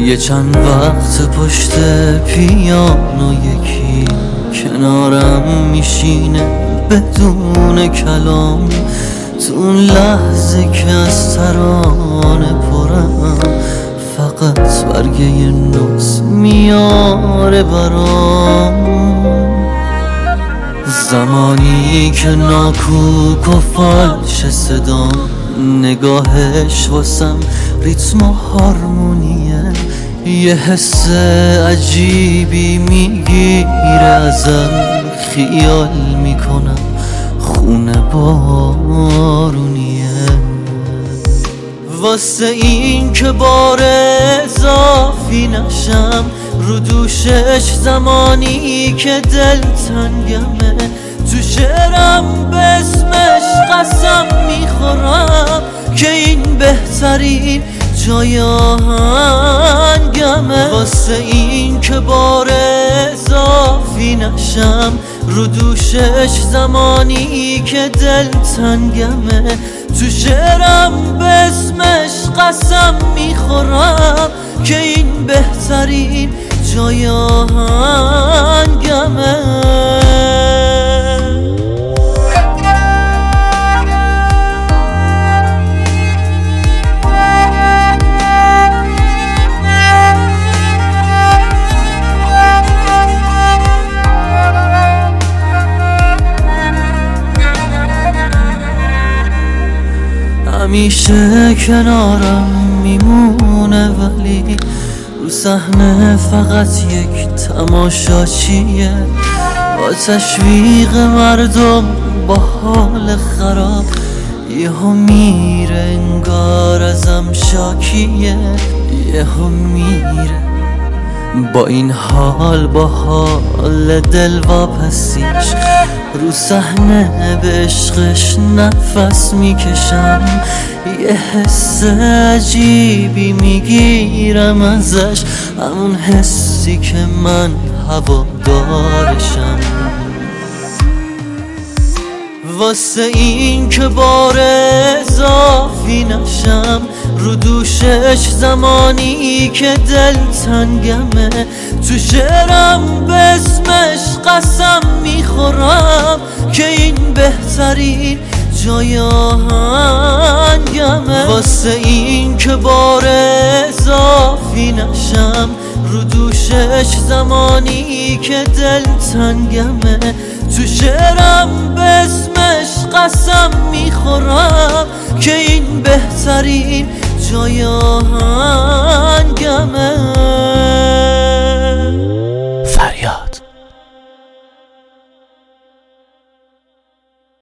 یه چند وقت پشت پیانو یکی کنارم میشینه بدون کلام، تو اون لحظه که از ترانه پرم فقط برگه نوز میاره برام. زمانی که ناکوک و فالش صدام، نگاهش واسم ریتم و هارمونیه، یه حس عجیبی میگیره ازم، خیال میکنم خونه بارونیه. واسه این که بار اضافی نشم رو دوشش، زمانی که دل تنگمه تو شعرم به اسمش قسم میخورم که این بهترین جای آهنگمه. واسه این که بار اضافی نشم رو دوشش، زمانی که دل تنگمه تو شعرم به اسمش قسم میخورم که این بهترین جای آهنگمه. همیشه کنارم میمونه ولی رو صحنه فقط یک تماشاچیه، با تشویق مردم با حال خراب یهو میره انگار ازم شاکیه، یهو میره. با این حال، با حال دل واپسیش رو صحنه به عشقش نفس میکشم، یه حس عجیبی میگیرم ازش، همون حسی که من هوادارشم. واسه این که بار اضافی نشم رو دوشش، زمانی که دل تنگمه تو شعرم به اسمش قسم میخورم که این بهترین جای آهنگمه. واسه این که بار اضافی نشم رو دوشش، زمانی که دل تنگمه تو شعرم به اسمش قسم میخورم که این بهترین جای آهنگمه.